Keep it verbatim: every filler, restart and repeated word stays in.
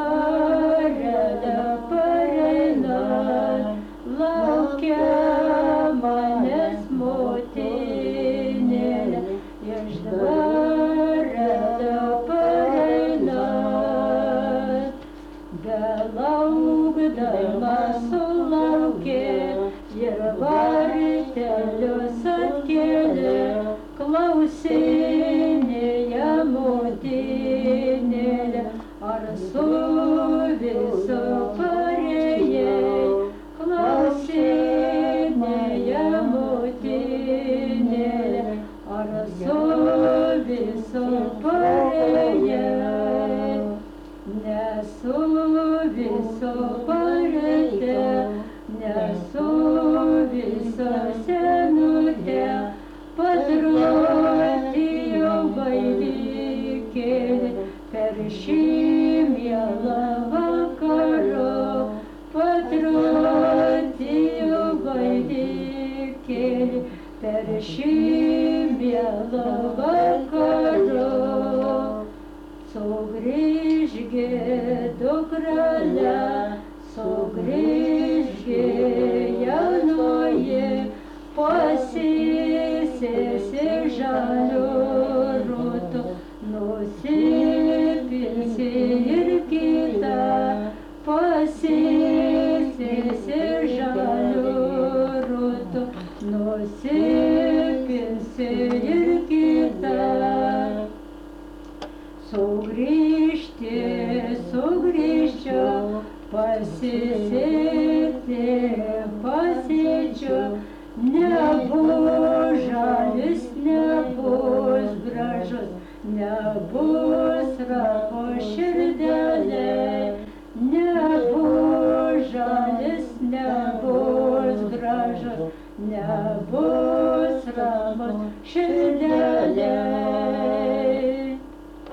žvarelė pareina, laukia manęs motinėlė, iš žvarelė pareina. Belaukdama sulaukė ir vartelius atkėlė, klausinėja motinėlė, ar su visu parėjai. Klausinėja motinėlė, ar su visu parėjai. Nesu viso parėtė, nesu viso senutė, patrotijau vainikėlį per šį mielą vakarą. Patrotijau vainikėlį per šį mielą vakarą. Sugrįžgi, dukrele, sugrįžgi, jaunoji, pasisėsi žaliu rūtu, nusipilsi ir kitą, pasisėsi žaliu rūtu, nusipilsi ir kitą. Sugrįžti, sugrįžčiau, pasisėti, pasėčiau, nebus žalis, nebus gražus, nebus ramu širdelė, nebus žalis, nebus gražus, nebus ramu širdelė.